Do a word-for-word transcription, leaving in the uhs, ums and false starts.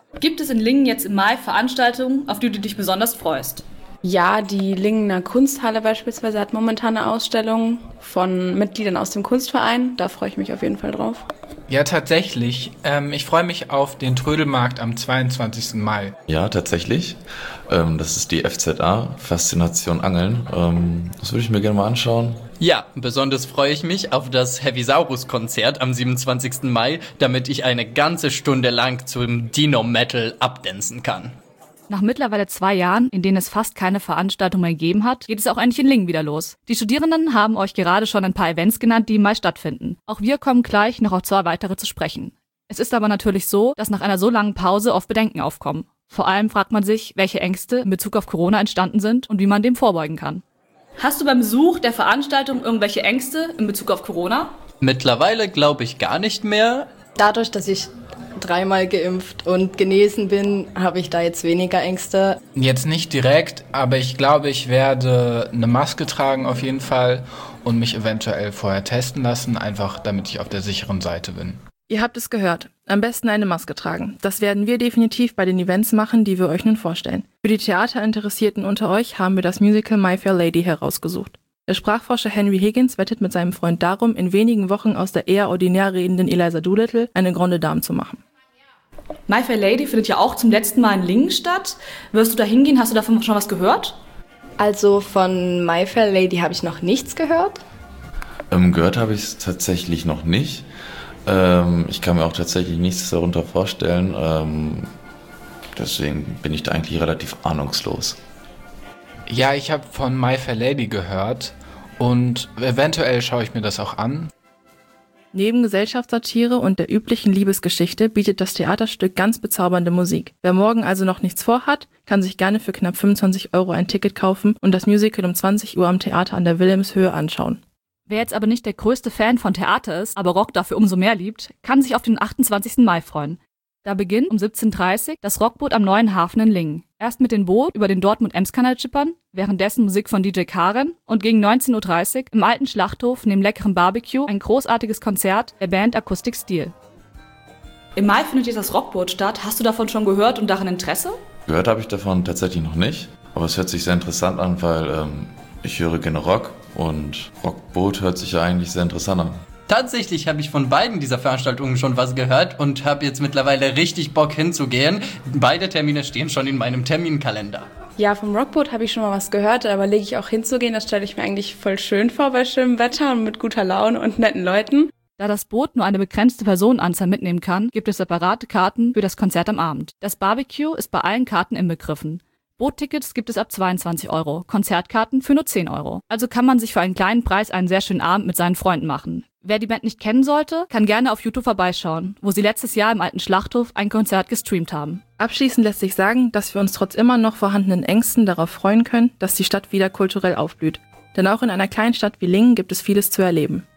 Gibt es in Lingen jetzt im Mai Veranstaltungen, auf die du dich besonders freust? Ja, die Lingener Kunsthalle beispielsweise hat momentan eine Ausstellung von Mitgliedern aus dem Kunstverein. Da freue ich mich auf jeden Fall drauf. Ja, tatsächlich. Ähm, ich freue mich auf den Trödelmarkt am zweiundzwanzigsten Mai. Ja, tatsächlich. Ähm, das ist die F Z A, Faszination Angeln. Ähm, das würde ich mir gerne mal anschauen. Ja, besonders freue ich mich auf das Heavisaurus-Konzert am siebenundzwanzigsten Mai, damit ich eine ganze Stunde lang zum Dino-Metal abdancen kann. Nach mittlerweile zwei Jahren, in denen es fast keine Veranstaltung mehr gegeben hat, geht es auch endlich in Lingen wieder los. Die Studierenden haben euch gerade schon ein paar Events genannt, die im Mai stattfinden. Auch wir kommen gleich noch auf zwei weitere zu sprechen. Es ist aber natürlich so, dass nach einer so langen Pause oft Bedenken aufkommen. Vor allem fragt man sich, welche Ängste in Bezug auf Corona entstanden sind und wie man dem vorbeugen kann. Hast du beim Besuch der Veranstaltung irgendwelche Ängste in Bezug auf Corona? Mittlerweile glaube ich gar nicht mehr. Dadurch, dass ich dreimal geimpft und genesen bin, habe ich da jetzt weniger Ängste. Jetzt nicht direkt, aber ich glaube, ich werde eine Maske tragen auf jeden Fall und mich eventuell vorher testen lassen, einfach damit ich auf der sicheren Seite bin. Ihr habt es gehört. Am besten eine Maske tragen. Das werden wir definitiv bei den Events machen, die wir euch nun vorstellen. Für die Theaterinteressierten unter euch haben wir das Musical My Fair Lady herausgesucht. Der Sprachforscher Henry Higgins wettet mit seinem Freund darum, in wenigen Wochen aus der eher ordinär redenden Eliza Doolittle eine Grande Dame zu machen. My Fair Lady findet ja auch zum letzten Mal in Lingen statt. Wirst du da hingehen? Hast du davon schon was gehört? Also von My Fair Lady habe ich noch nichts gehört. Ähm, gehört habe ich es tatsächlich noch nicht. Ähm, ich kann mir auch tatsächlich nichts darunter vorstellen. Ähm, deswegen bin ich da eigentlich relativ ahnungslos. Ja, ich habe von My Fair Lady gehört und eventuell schaue ich mir das auch an. Neben Gesellschaftssatire und der üblichen Liebesgeschichte bietet das Theaterstück ganz bezaubernde Musik. Wer morgen also noch nichts vorhat, kann sich gerne für knapp fünfundzwanzig Euro ein Ticket kaufen und das Musical um zwanzig Uhr am Theater an der Wilhelmshöhe anschauen. Wer jetzt aber nicht der größte Fan von Theater ist, aber Rock dafür umso mehr liebt, kann sich auf den achtundzwanzigsten Mai freuen. Da beginnt um siebzehn Uhr dreißig das Rockboot am Neuen Hafen in Lingen. Erst mit dem Boot über den Dortmund-Ems-Kanal schippern, währenddessen Musik von D J Karen und gegen neunzehn Uhr dreißig im alten Schlachthof neben leckerem Barbecue ein großartiges Konzert der Band Acoustic Steel. Im Mai findet jetzt das Rockboot statt. Hast du davon schon gehört und daran Interesse? Gehört habe ich davon tatsächlich noch nicht, aber es hört sich sehr interessant an, weil ähm, ich höre gerne Rock und Rockboot hört sich ja eigentlich sehr interessant an. Tatsächlich habe ich von beiden dieser Veranstaltungen schon was gehört und habe jetzt mittlerweile richtig Bock hinzugehen. Beide Termine stehen schon in meinem Terminkalender. Ja, vom Rockboot habe ich schon mal was gehört, da überlege ich auch hinzugehen. Das stelle ich mir eigentlich voll schön vor bei schönem Wetter und mit guter Laune und netten Leuten. Da das Boot nur eine begrenzte Personenanzahl mitnehmen kann, gibt es separate Karten für das Konzert am Abend. Das Barbecue ist bei allen Karten inbegriffen. Boottickets gibt es ab zweiundzwanzig Euro, Konzertkarten für nur zehn Euro. Also kann man sich für einen kleinen Preis einen sehr schönen Abend mit seinen Freunden machen. Wer die Band nicht kennen sollte, kann gerne auf YouTube vorbeischauen, wo sie letztes Jahr im alten Schlachthof ein Konzert gestreamt haben. Abschließend lässt sich sagen, dass wir uns trotz immer noch vorhandenen Ängsten darauf freuen können, dass die Stadt wieder kulturell aufblüht. Denn auch in einer kleinen Stadt wie Lingen gibt es vieles zu erleben.